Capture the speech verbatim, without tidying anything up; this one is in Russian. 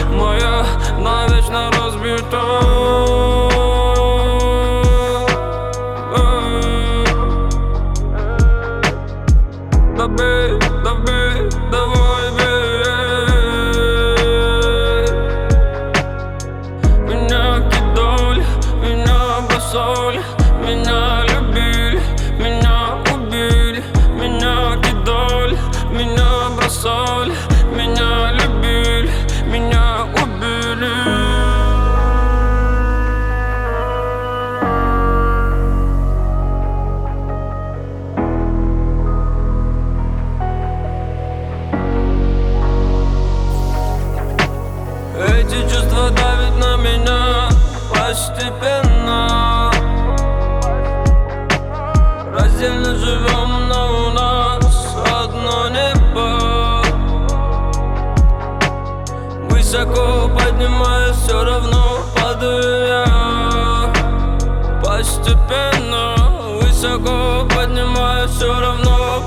моя навечно разбита. Добей, добей, давай бей. Меня кидали, меня бросали, меня любили, меня убили. Меня кидали, меня бросали, меня любили, меня убили. Эти чувства давят на меня постепенно. Раздельно живем, но у нас одно небо. Высоко поднимаясь, все равно падаю я. Постепенно, высоко поднимаясь, все равно